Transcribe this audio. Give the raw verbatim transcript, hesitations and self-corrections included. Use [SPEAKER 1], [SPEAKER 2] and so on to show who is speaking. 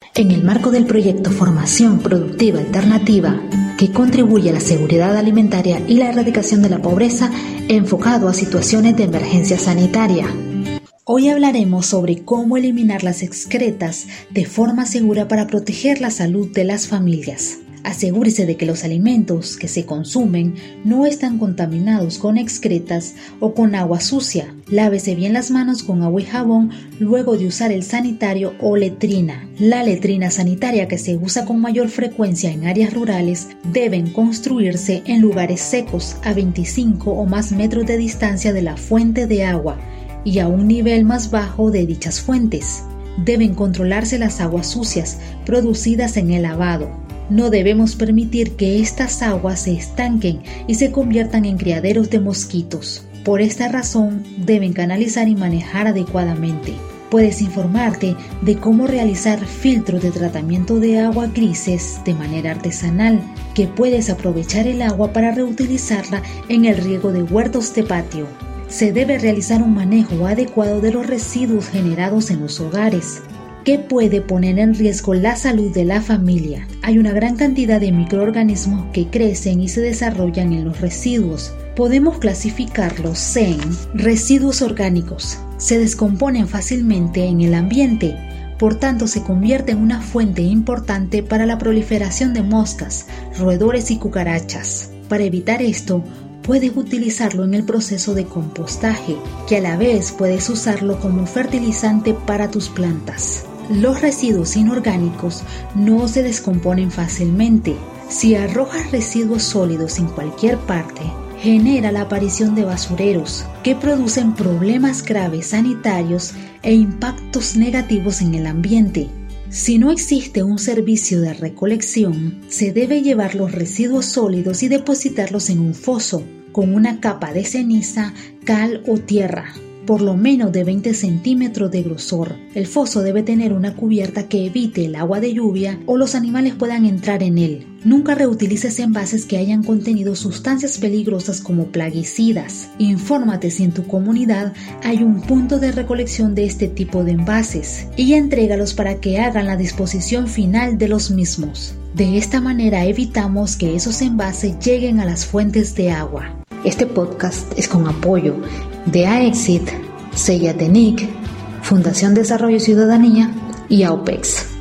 [SPEAKER 1] En el marco del proyecto Formación Productiva Alternativa, que contribuye a la seguridad alimentaria y la erradicación de la pobreza, enfocado a situaciones de emergencia sanitaria. Hoy hablaremos sobre cómo eliminar las excretas de forma segura para proteger la salud de las familias. Asegúrese de que los alimentos que se consumen no están contaminados con excretas o con agua sucia. Lávese bien las manos con agua y jabón luego de usar el sanitario o letrina. La letrina sanitaria, que se usa con mayor frecuencia en áreas rurales, deben construirse en lugares secos a veinticinco o más metros de distancia de la fuente de agua y a un nivel más bajo de dichas fuentes. Deben controlarse las aguas sucias producidas en el lavado. No debemos permitir que estas aguas se estanquen y se conviertan en criaderos de mosquitos. Por esta razón, deben canalizar y manejar adecuadamente. Puedes informarte de cómo realizar filtros de tratamiento de agua grises de manera artesanal, que puedes aprovechar el agua para reutilizarla en el riego de huertos de patio. Se debe realizar un manejo adecuado de los residuos generados en los hogares, que puede poner en riesgo la salud de la familia. Hay una gran cantidad de microorganismos que crecen y se desarrollan en los residuos. Podemos clasificarlos en residuos orgánicos. Se descomponen fácilmente en el ambiente, por tanto se convierte en una fuente importante para la proliferación de moscas, roedores y cucarachas. Para evitar esto, puedes utilizarlo en el proceso de compostaje, que a la vez puedes usarlo como fertilizante para tus plantas. Los residuos inorgánicos no se descomponen fácilmente. Si arrojas residuos sólidos en cualquier parte, genera la aparición de basureros que producen problemas graves sanitarios e impactos negativos en el ambiente. Si no existe un servicio de recolección, se debe llevar los residuos sólidos y depositarlos en un foso con una capa de ceniza, cal o tierra, por lo menos de veinte centímetros de grosor. El foso debe tener una cubierta que evite el agua de lluvia o los animales puedan entrar en él. Nunca reutilices envases que hayan contenido sustancias peligrosas como plaguicidas. Infórmate si en tu comunidad hay un punto de recolección de este tipo de envases y entrégalos para que hagan la disposición final de los mismos. De esta manera evitamos que esos envases lleguen a las fuentes de agua. Este podcast es con apoyo de AEXIT, Sellatenic, Fundación Desarrollo y Ciudadanía y AOPEX.